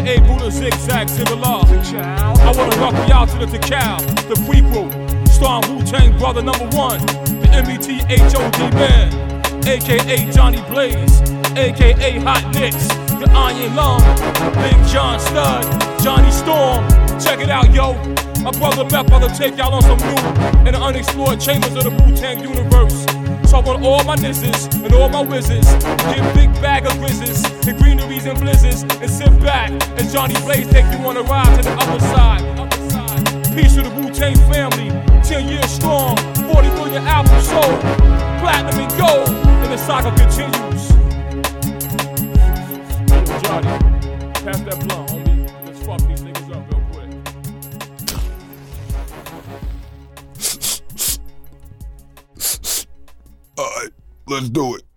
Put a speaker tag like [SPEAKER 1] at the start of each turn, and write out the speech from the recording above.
[SPEAKER 1] aka Buddha Zigzag Zigala. I wanna welcome y'all to the Tikal, the people, starring Wu-Tang Brother #1, the METHOD man, aka Johnny Blaze, aka Hot Nicks, the Iron Lung, Big John Stud, Johnny Storm. Check it out, yo. My brother Meth about to take y'all on some new and unexplored chambers of the Wu-Tang universe. So I want all my nizzes and all my wizards to get a big bag of grizzlies and greeneries and blizzards and sit back as Johnny Blaze take you on a ride to the other side. Peace to the Wu-Tang family, 10 years strong, 40 million albums sold, platinum and gold, and the saga continues. Johnny, pass that blunt, homie. Let's fuck these niggas up real quick.
[SPEAKER 2] Alright, let's do it.